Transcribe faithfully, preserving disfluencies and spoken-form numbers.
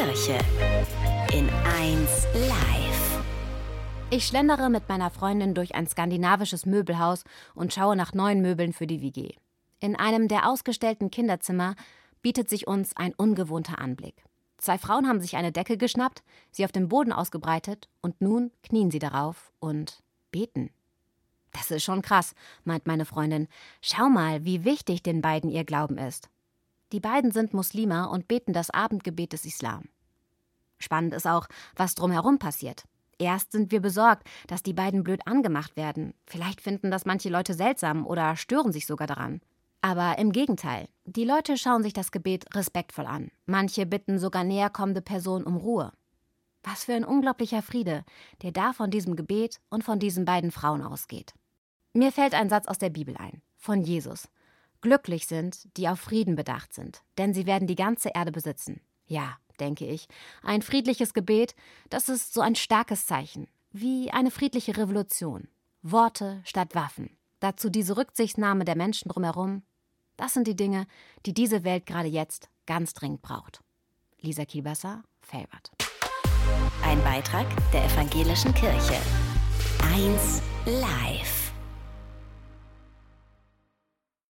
Kirche in eins Live. Ich schlendere mit meiner Freundin durch ein skandinavisches Möbelhaus und schaue nach neuen Möbeln für die W G. In einem der ausgestellten Kinderzimmer bietet sich uns ein ungewohnter Anblick. Zwei Frauen haben sich eine Decke geschnappt, sie auf dem Boden ausgebreitet und nun knien sie darauf und beten. Das ist schon krass, meint meine Freundin. Schau mal, wie wichtig den beiden ihr Glauben ist. Die beiden sind Muslime und beten das Abendgebet des Islam. Spannend ist auch, was drumherum passiert. Erst sind wir besorgt, dass die beiden blöd angemacht werden. Vielleicht finden das manche Leute seltsam oder stören sich sogar daran. Aber im Gegenteil, die Leute schauen sich das Gebet respektvoll an. Manche bitten sogar näher kommende Personen um Ruhe. Was für ein unglaublicher Friede, der da von diesem Gebet und von diesen beiden Frauen ausgeht. Mir fällt ein Satz aus der Bibel ein, von Jesus. Glücklich sind, die auf Frieden bedacht sind, denn sie werden die ganze Erde besitzen. Ja, denke ich, ein friedliches Gebet, das ist so ein starkes Zeichen, wie eine friedliche Revolution. Worte statt Waffen. Dazu diese Rücksichtnahme der Menschen drumherum. Das sind die Dinge, die diese Welt gerade jetzt ganz dringend braucht. Lisa Kielbasser, Felbert. Ein Beitrag der Evangelischen Kirche. eins Live.